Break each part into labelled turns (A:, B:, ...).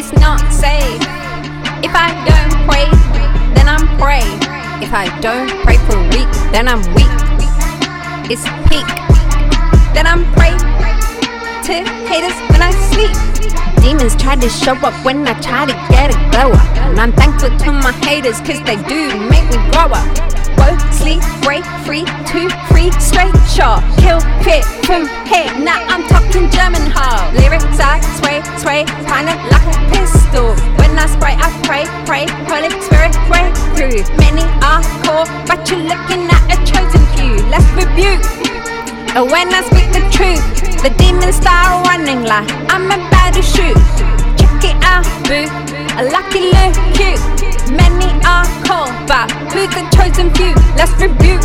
A: it's not safe. If I don't pray, then I'm prey. If I don't pray for a week, then I'm weak. It's peak, then I'm prey to haters when I sleep. Demons try to show up when I try to get a glow up. And I'm thankful to my haters, cause they do make me grow up. Whoa, sleep, break free, 2 free, straight shot. Kill, fit, boom, hit, now I'm talking German hard. Lyrics I sway, kinda like a pistol. When I spray, I pray, Holy Spirit break through. Many are called, but you're looking at a chosen few. Let's rebuke. When I speak the truth, the demons start running like I'm about to shoot. Check it out, boo, a lucky look cute. Many are called, but who's the chosen few? Let's rebuke.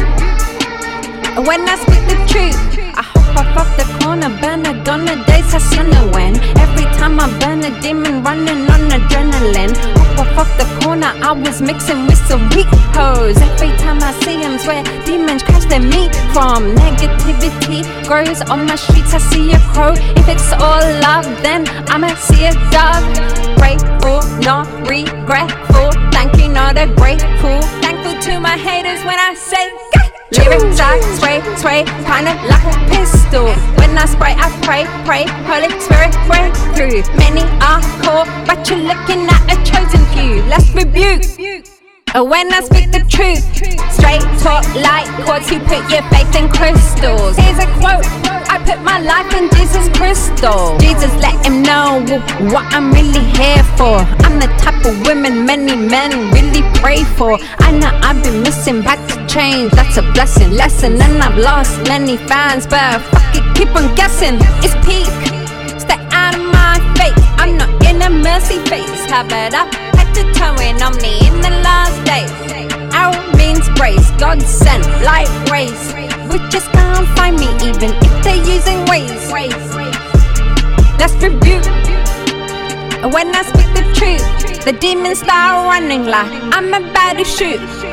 A: When I speak the truth, I hop off the corner, burn a donor, days I sinner when. Every time I burn a demon, running on adrenaline. Hop off the corner, I was mixing with some weak hoes. Every time I see them, swear demons crash their meat from. Negativity grows on my streets, I see a crow. If it's all love, then I'ma see a dove. Grateful, not regretful. Thank you, not a grateful. Thankful to my haters when I say lyrics I sway, kinda like a pistol. When I spray, I pray, Holy Spirit break through. Many are called, but you're looking at a chosen few. Let's rebuke. When I speak the truth, straight talk like chords. You put your faith in crystals. Here's a quote, I put my life in Jesus' crystal. Jesus let him know what I'm really here for. I'm the type of woman many men really pray for. I know I've been missing, back to change, that's a blessing. Lesson, and I've lost many fans, but fuck it, keep on guessing. It's peak, stay out of my face. I'm not in a mercy face. Have it up, head to toe, and only in the last days. Arrow means grace, God sent light rays. Witches can't find me even if they're using ways. Let's rebuke. When I speak the truth, the demons start running like I'm about to shoot.